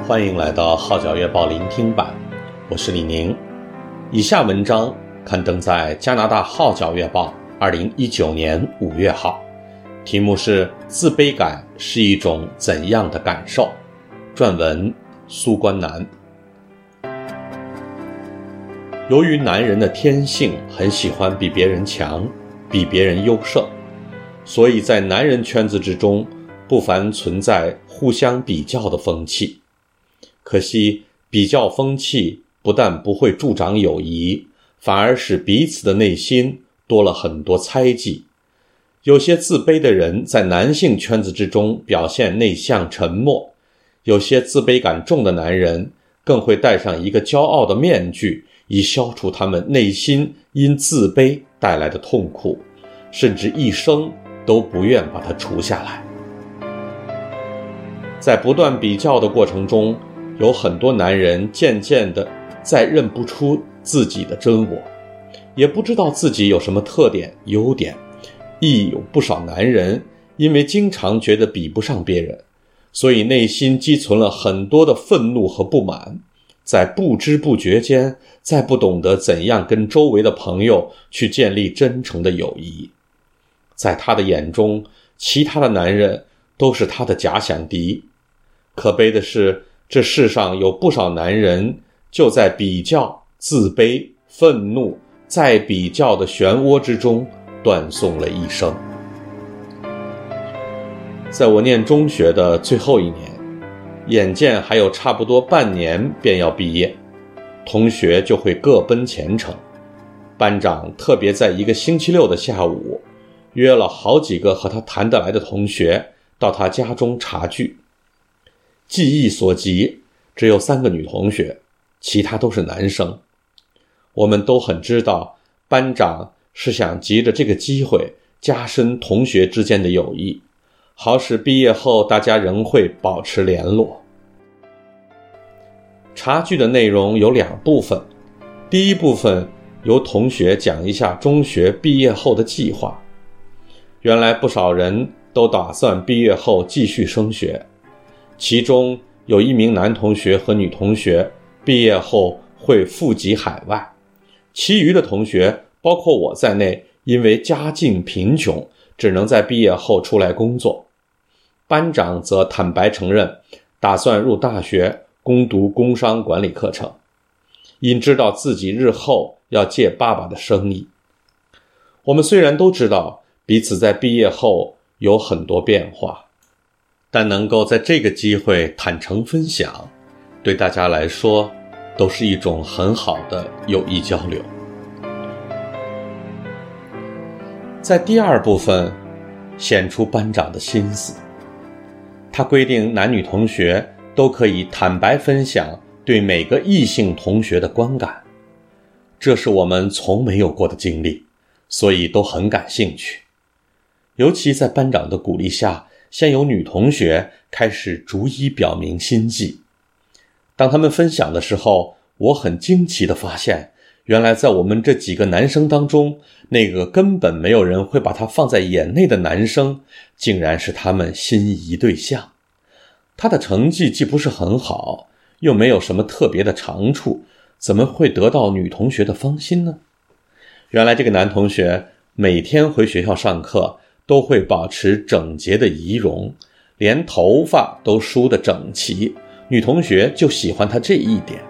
欢迎来到号角月报聆听版，我是李宁。以下文章刊登在加拿大号角月报2019年5月号，题目是自卑感是一种怎样的感受，撰文苏关南。由于男人的天性很喜欢比别人强，比别人优胜，所以在男人圈子之中不乏存在互相比较的风气。可惜比较风气不但不会助长友谊，反而使彼此的内心多了很多猜忌。有些自卑的人在男性圈子之中表现内向沉默，有些自卑感重的男人更会戴上一个骄傲的面具，以消除他们内心因自卑带来的痛苦，甚至一生都不愿把它除下来。在不断比较的过程中，有很多男人渐渐地再认不出自己的真我，也不知道自己有什么特点优点。亦有不少男人因为经常觉得比不上别人，所以内心积存了很多的愤怒和不满，在不知不觉间再不懂得怎样跟周围的朋友去建立真诚的友谊。在他的眼中，其他的男人都是他的假想敌。可悲的是，这世上有不少男人就在比较、自卑、愤怒、再比较的漩涡之中断送了一生。在我念中学的最后一年，眼见还有差不多半年便要毕业，同学就会各奔前程。班长特别在一个星期六的下午，约了好几个和他谈得来的同学到他家中茶聚。记忆所及，只有3个女同学，其他都是男生。我们都很知道，班长是想藉着这个机会加深同学之间的友谊，好使毕业后大家仍会保持联络。茶聚的内容有2部分，第一部分由同学讲一下中学毕业后的计划。原来不少人都打算毕业后继续升学，其中有1名男同学和女同学毕业后会赴籍海外，其余的同学包括我在内，因为家境贫穷，只能在毕业后出来工作。班长则坦白承认，打算入大学攻读工商管理课程，因知道自己日后要借爸爸的生意。我们虽然都知道彼此在毕业后有很多变化，但能够在这个机会坦诚分享，对大家来说都是一种很好的友谊交流。在第2部分显出班长的心思，他规定男女同学都可以坦白分享对每个异性同学的观感，这是我们从没有过的经历，所以都很感兴趣。尤其在班长的鼓励下，先有女同学开始逐一表明心迹。当他们分享的时候，我很惊奇地发现，原来在我们这几个男生当中，那个根本没有人会把他放在眼内的男生，竟然是他们心仪对象。他的成绩既不是很好，又没有什么特别的长处，怎么会得到女同学的芳心呢？原来这个男同学每天回学校上课都会保持整洁的仪容，连头发都梳得整齐，女同学就喜欢他这一点。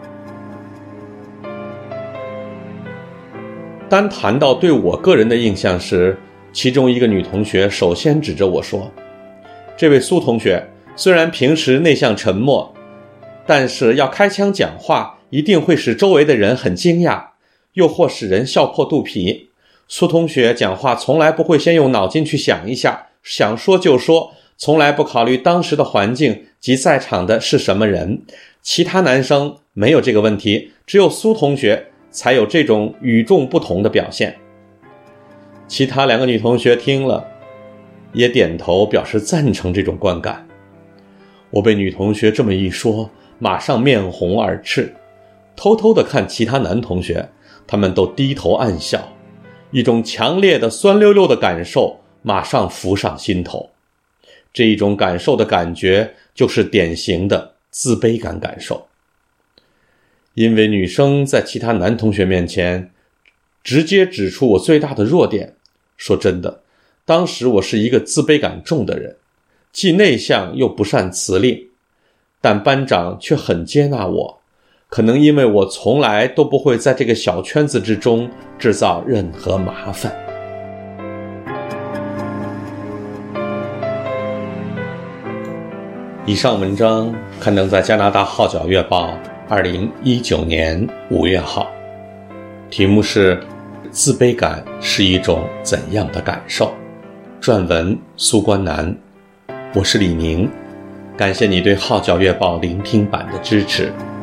当谈到对我个人的印象时，其中一个女同学首先指着我说，这位苏同学虽然平时内向沉默，但是要开腔讲话一定会使周围的人很惊讶，又或使人笑破肚皮。苏同学讲话从来不会先用脑筋去想一下，想说就说，从来不考虑当时的环境及在场的是什么人。其他男生没有这个问题，只有苏同学才有这种与众不同的表现。其他2个女同学听了也点头表示赞成这种观感。我被女同学这么一说，马上面红耳赤，偷偷地看其他男同学，他们都低头暗笑，一种强烈的酸溜溜的感受马上浮上心头。这一种感受的感觉就是典型的自卑感感受。因为女生在其他男同学面前直接指出我最大的弱点，说真的，当时我是一个自卑感重的人，既内向又不善辞令，但班长却很接纳我，可能因为我从来都不会在这个小圈子之中制造任何麻烦。以上文章刊登在加拿大《号角月报》2019年5月号，题目是自卑感是一种怎样的感受？撰文苏关南，我是李宁，感谢你对《号角月报》聆听版的支持。